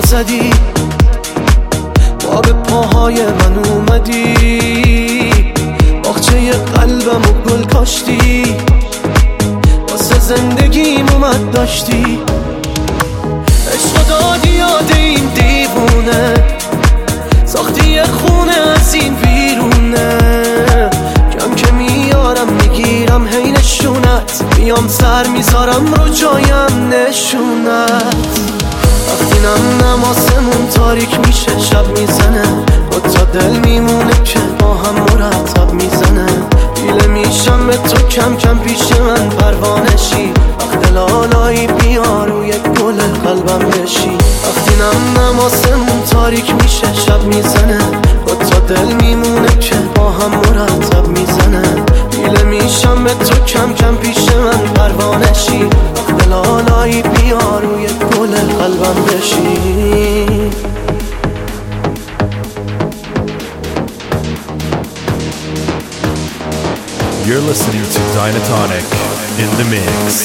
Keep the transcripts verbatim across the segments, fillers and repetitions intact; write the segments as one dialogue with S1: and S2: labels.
S1: زدی، با به پاهای من اومدی، باغچه قلبم و گل کاشتی، واسه زندگیم اومد داشتی. عشق دادی یاد این دیوونه، ساختی یه خونه از این بیرونه، کم که میارم میگیرم هی نشونت، میام سر میذارم رو جایم نشونت. وقتی نم نماسمون تاریک میشه شب میزنه، با تا دل میمونه که با هم مرتب میزنه، دیله میشم به تو کم کم پیش من پروانشی، وقت لالایی بیا روی گل قلبم بشی. وقتی نم نماسمون تاریک میشه شب میزنه، با تا دل میمونه که با هم مرتب میزنه، دیله میشم به تو کم کم پیش من پروانشی، وقت لالایی بیا روی گل قلبم بشی.
S2: You're listening to Dynatonic in the mix.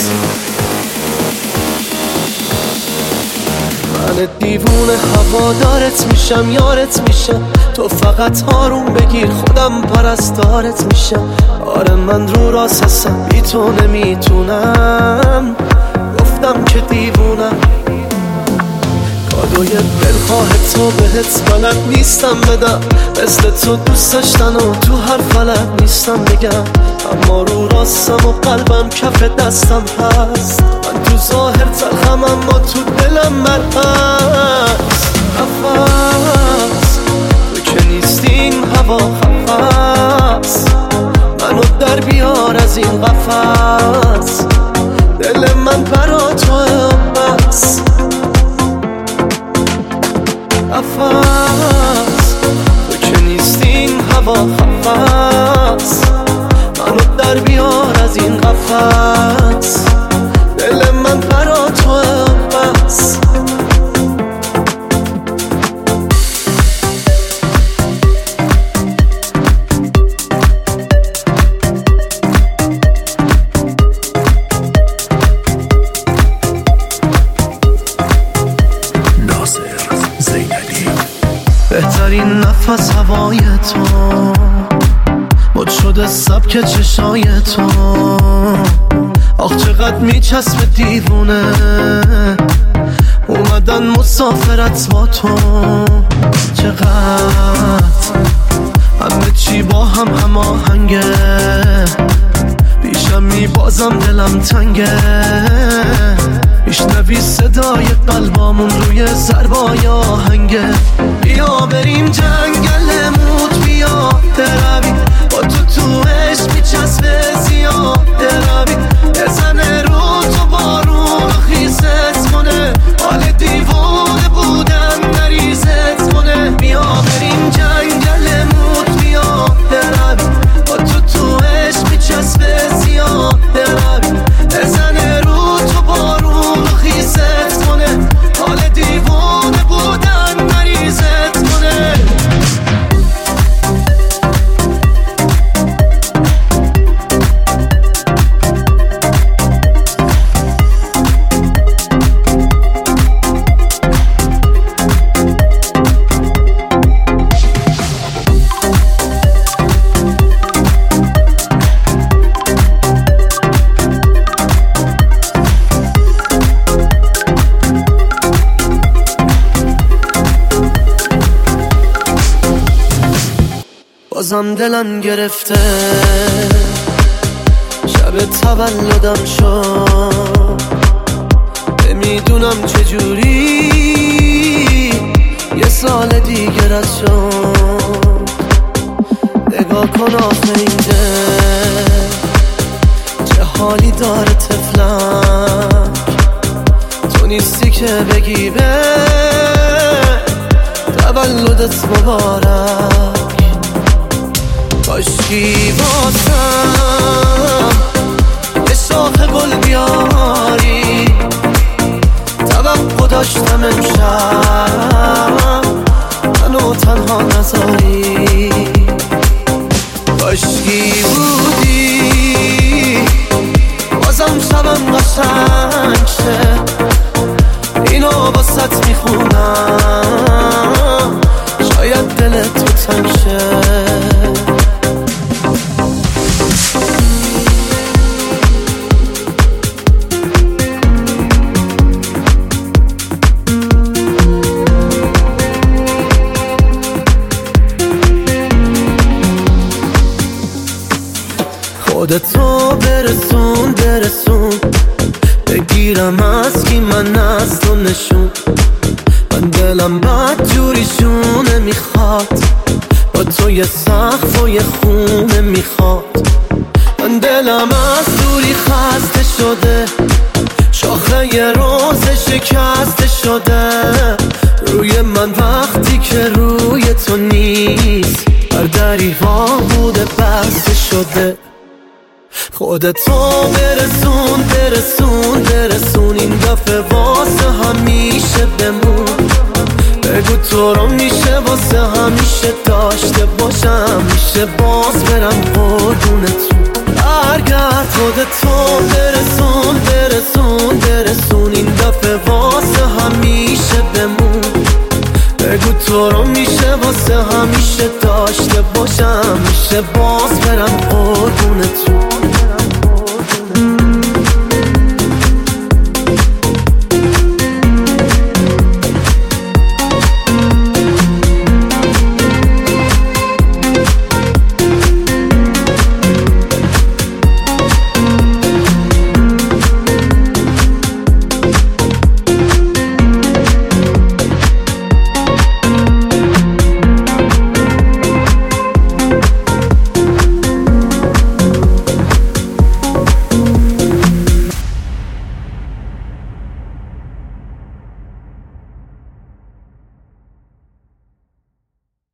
S1: من دیوونه هوادارت میشم، یارت میشم، تو فقط آروم بگیر خودم پرستارت میشم. آره من رو راست هستم، بی تو نمیتونم، گفتم که دیوونم. کادوی دلخواه تو بهت بلد نیستم بدم، مثل تو دوست داشتن و تو هر فلد نیستم بگم، اما رو راستم و قلبم کف دستم هست. من تو ظاهر تلخم اما تو دلم مرهست. نفس تو که نیستی این هوا خفست، منو در بیار از این قفس، دل من برا تو بس. نفس تو که نیستی این هوا خفست، منو در بیار از این قفس، دل من برا تو بس. بهترین نفس هوای تو، مد شده سبک چشای تو، آخ چقدر میچسب دیوونه، اومدن مسافرت با تو. چقدر همه چی با هم هماهنگه، پیشم میبازم دلم تنگه، میشنوی صدای قلبامون روی ضربای آهنگه. بیا بریم جنگل موت، بیا دروی با تو تو عشق میچسبه زیاده روی، بزنه رو تو بارون خیست کنه، حال دیوونه بودن نریزت کنه. بیا بریم جنگل موت، بیا دروی با تو تو عشق میچسبه زیاده روی، بزنه رو تو بارون خیست کنه، حال دیوونه بودن نریزت کنه. بازم دلم گرفته، شب تولدم شد، نمیدونم چجوری یه سال دیگه رد شد. نگاه کن آخه این دل چه حالی داره تفلک، تو نیستی که بگی به تولدت مبارک. کاشکی واسم یه شاخ گل بیاری، توقع داشتم امشب منو تنها نذاری. کاشکی بودی بازم شبم قشنگ شه، اینو واسط میخونم دلم از کی من از تو نشون، من دلم بد جوریشونه میخواد، با تو یه سقف و یه خونه میخواد. من دلم از دوری خسته شده، شاخه یه روز شکسته شده، روی من وقتی که روی تو نیست، بر دریها بوده بسته شده. خودتو برسون برسون برسون، این دفعه واسه همیشه بمون، بگو تو رو میشه واسه همیشه داشته باشم، میشه باز برم قربونتون. برگرد خودتو برسون برسون برسون، این دفعه واسه همیشه بمون، بگو تو رو میشه واسه همیشه داشته باشم، میشه باز